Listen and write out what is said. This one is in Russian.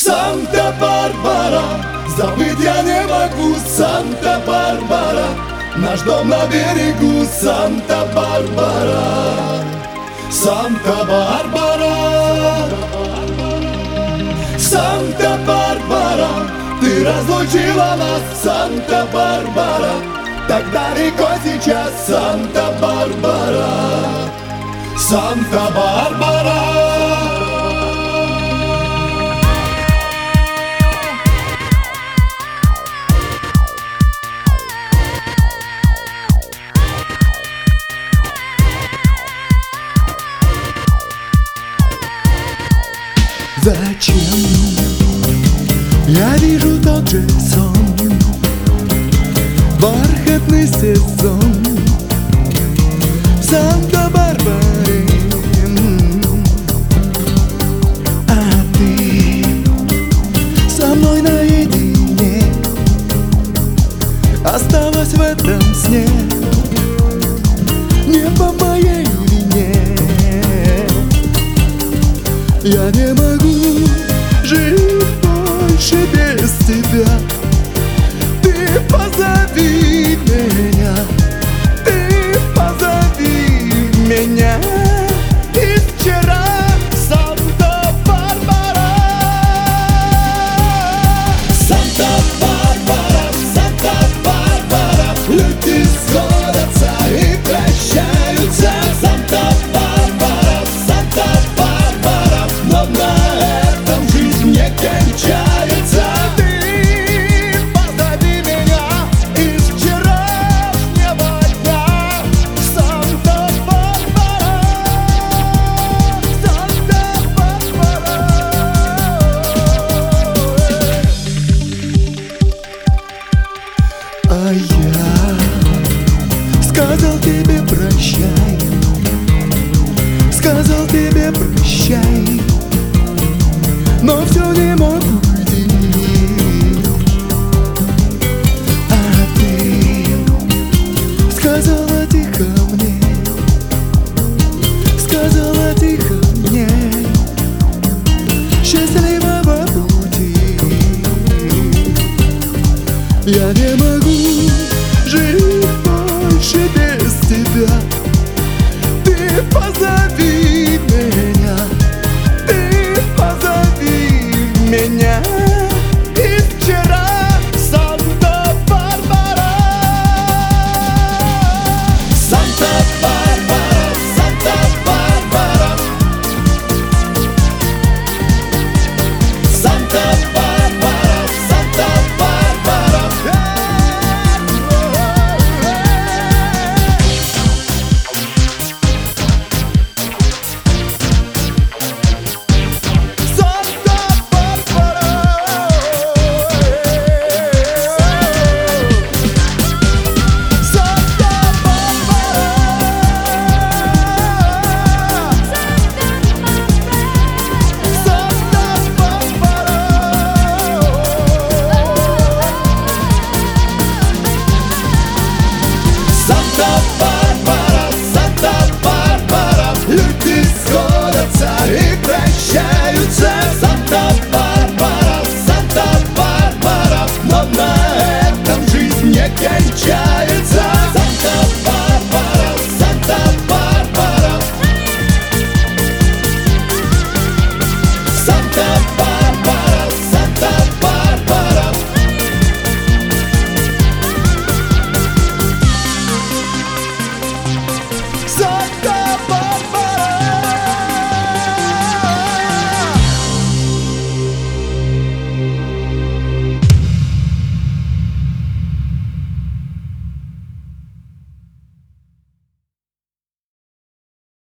Санта-Барбара, забыть я не могу. Санта-Барбара, наш дом на берегу. Санта-Барбара, Санта-Барбара, Санта-Барбара, ты разлучила нас. Санта-Барбара, так далеко сейчас. Санта-Барбара, Санта-Барбара. Зачем я вижу тот же сон, бархатный сезон в Санта-Барбаре, а ты со мной наедине осталась в этом сне, не по моей вине. Я не могу жить больше без тебя. Ты позови меня, ты позови меня. И вчера Санта-Барбара, Санта-Барбара, Санта-Барбара, люди сходятся и прощаются. Санта-Барбара, Санта-Барбара, но на этом жизнь не кончается. ты позови меня из вчерашнего дня. Санта-Барбара, Санта-Барбара. А я сказал тебе прощай, сказал тебе прощай, но все не мог уйти. А ты сказала тихо мне, сказала тихо мне, счастливого пути. Я не могу